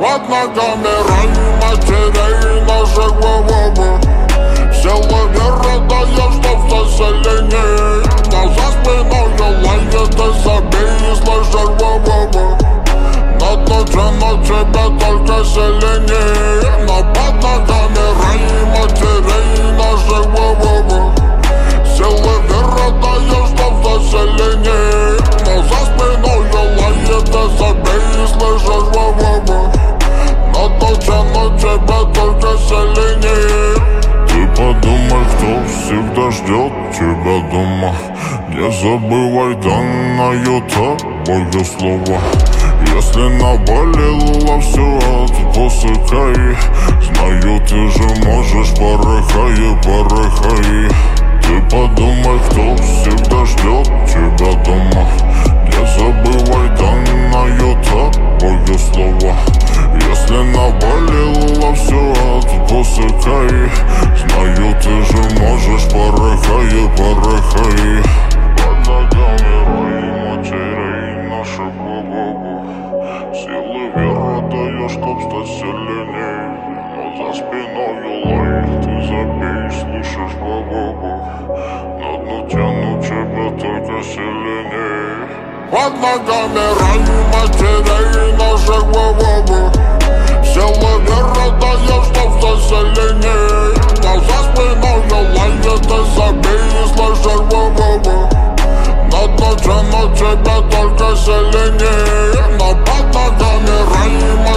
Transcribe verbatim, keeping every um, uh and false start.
Под ногами рай матерей наших, во-во-во. Сила вера дает, чтоб стать сильнее. Но за спиной лает и забей, и слышишь, во-во-во. Но то тяну тебя только сильнее. Но под ногами рай матерей наших, во-во-во. Сила вера дает, чтоб стать сильнее. Но за спиной лает и забей, и слышишь, во-во-во. Но то тяну тебя только сильнее. Ты подумай, кто всегда ждет тебя дома. Не забывай данное тобою слово. Если наболело все, отпускай. Знаю, ты же можешь, порыхай, порыхай. Ты подумай, кто всегда ждет тебя дома. Не забывай данное тобою слово. Если наболело все, отпускай. Знаю, ты же можешь, порыхай, порыхай. Под ногами рай матерей наших, во-во-во. Силы веры даешь, чтоб стать сильней. Но за спиной лай, ты забей, слышишь, во-во-во. На дно тяну тебя только сильней. Под ногами рай матерей наших, во-во-во. Сила веры дает, чтоб стать сильней. Но за спиной лает и забей, и слышишь, во-во-во. На дно тяну тебя только сильнее. Но под ногами рай